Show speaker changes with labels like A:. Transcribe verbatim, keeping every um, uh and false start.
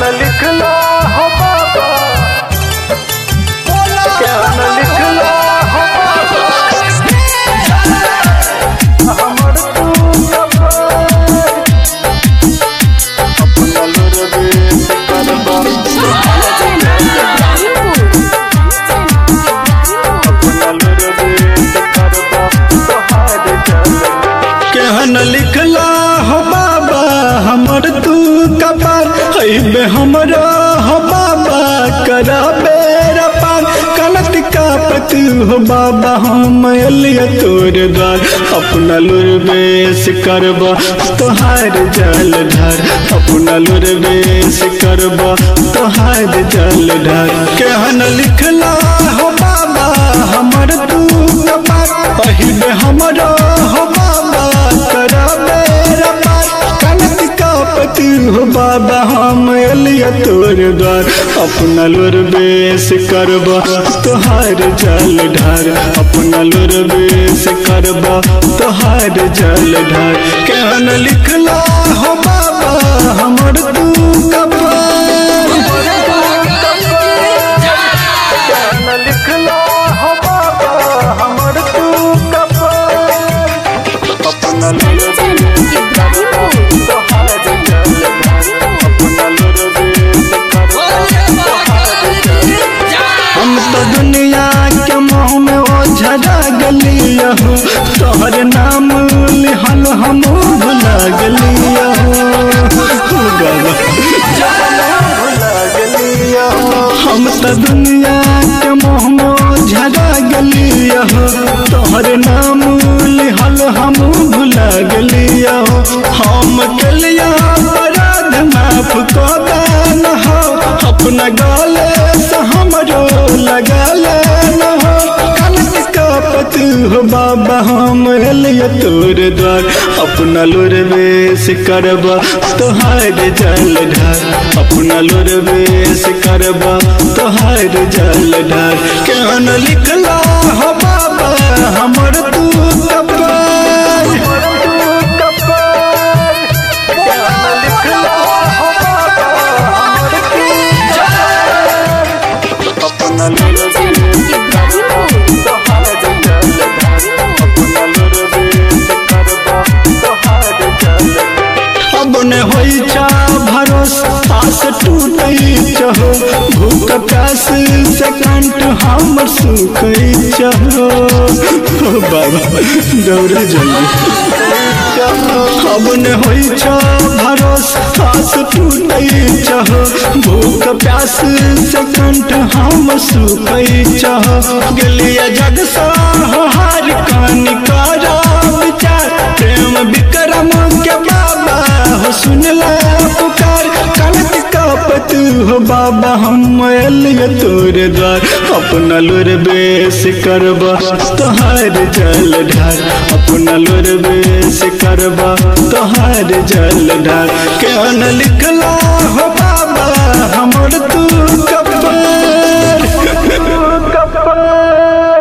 A: न लिखला हो बाबा, क्या न लिखला हो बाबा, हमर तू अपना लुरबे करबा, अपना लुरबे करबा तोहार चल,
B: क्या न लिखला हो बाबा हमर तू कपार, बे हमरा हो बाबा करा बेरा पार, कलत का पतू हो बाबा हम अलिया तोर द्वार, अपना लुरबेस करबा तोहार जल ढार, अपना लुरबेस करबा तोहार जल ढार। क्या न लिखला हो बाबा हमर तू कपार, बे हमरा हो बाबा करा बेरा पार, कलत का पतू हो बाबा हम अलिया तोर द्वार, अपना लुरबेस करबा तोहार जल ढार, अपना लुरबेस करबा तोहार जल ढार। क्या न लिखला हो बाबा हमर तू कपार,
A: क्या न लिखला हो बाबा हमर तू कपार, अपना लुरबे करबा तोहार जल ढार, अपना लुरबे करबा तोहार जल,
B: हम तो दुनिया के मोह में ओझरा गलिया हो, तोहर नाम लिहल हम भुला गलिया हो,
A: भुला गलिया
B: हम तो दुनिया के मोह में ओझरा गलिया हो, तोहर नाम लिहल हम भुला गलिया हो, हम कलिया अपराध माफ को दान हो, अपना गाले से हमरो लगा लेना हो, कलत का पतू हो बाबा हम अलिया तोर द्वार, अपना लुरबेस करबा तोहार जल ढार, अपना लुरबेस करबा तोहार जल ढार। क्या न लिखला हो बाबा हमर तू कपार,
A: क्या न लिखला हो बाबा हमर तू अपना लुरबे करबा तोहार जल ढार, अपना लुरबे करबा तोहार जल,
B: अब न होई चा भरोसा आस टूटई चहो, भूख प्यास से कंठ हमर सुखई चहो, ओ बाबा दौड़ जल्दी, अब न होई चा भरोसा आस टूटई चहो, भूख प्यास से कंठ हम सुखई चहो, गलिया जग सा हार कानी करा विचार, प्रेम विक्रम के बाबा हो सुनला पुकार, कलत का पतू हो बाबा हम अलिया तोर द्वार, अपना लुरबेस करबा तोहार जल ढार, अपना लुरबेस करबा तोहार जल ढार। क्या न लिखला हो बाबा हमर तू